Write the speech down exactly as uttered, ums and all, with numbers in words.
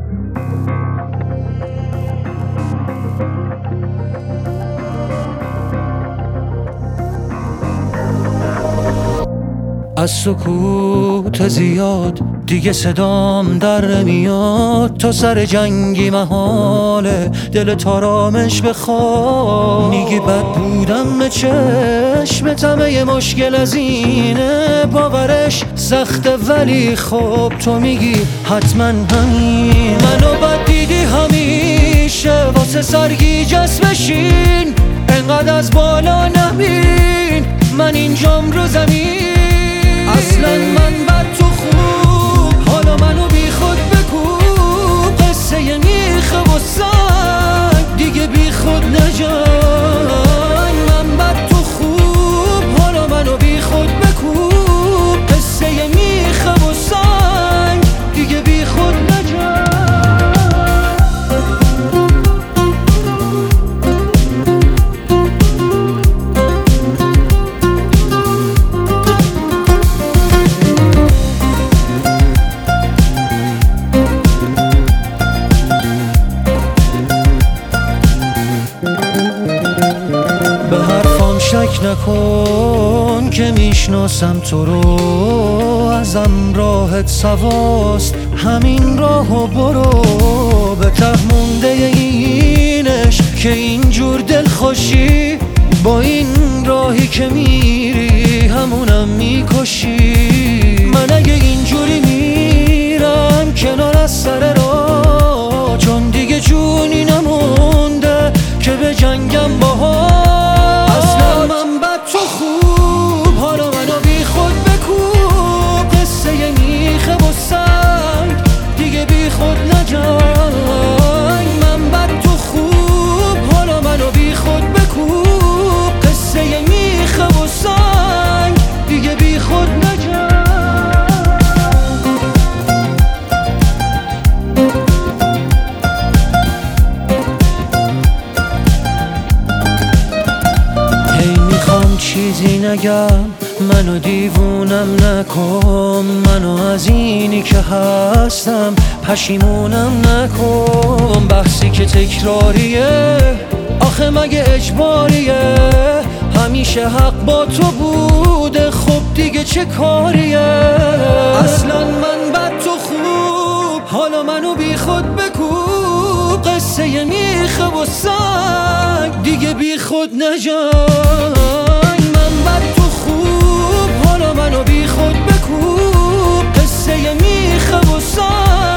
از سکوت زیاد دیگه صدام در نمیاد، تو سر جنگی محاله دل آرامش بخواد. میگی بد بودم به چشمتم، یه مشکل از اینه باورش سخته، ولی خب تو میگی حتما همین. منو بد دیدی همیشه واسه سرگیجه بشین، انقدر از بالا نبین من اینجام رو زمین. اصلا من بر تو خوب، حالا منو بی خود بکوب، قصه ی میخه و سنگ دیگه بی خود نجای. من بر تو خوب، حالا منو بی خود بکوب، قصه ی میخه و سنگ دیگه بی خود نجای. به حرفام شک نکن که میشناسم تو رو، ازم راحت سواست همین راهو برو. به ته مونده اینش که اینجور دلخوشی، با این راهی که میری همونم میکشی. من اگه اینجوری میرم کنار از سر راه، چون دیگه جونی نمونده که به جنگم باها. اصلا من بد تو خوب، حالا منو بی خود بکوب، قصه ی میخه و سنگ دیگه بی خود نجای. من بد تو خوب، حالا منو بی خود بکوب، قصه ی میخه و سنگ دیگه بی خود نجای. چیزی نگم، منو دیوونم نکن، منو از اینی که هستم پشیمونم نکن. بحثی که تکراریه آخه مگه اجباریه، همیشه حق با تو بوده خب دیگه چه کاریه. اصلا من بد تو خوب، حالا منو بی خود بکوب، قصه ی میخه و سنگ دیگه بی خود نجای. من بد تو خوب، حالا منو بی خود بکوب، قصه ی میخه و سنگ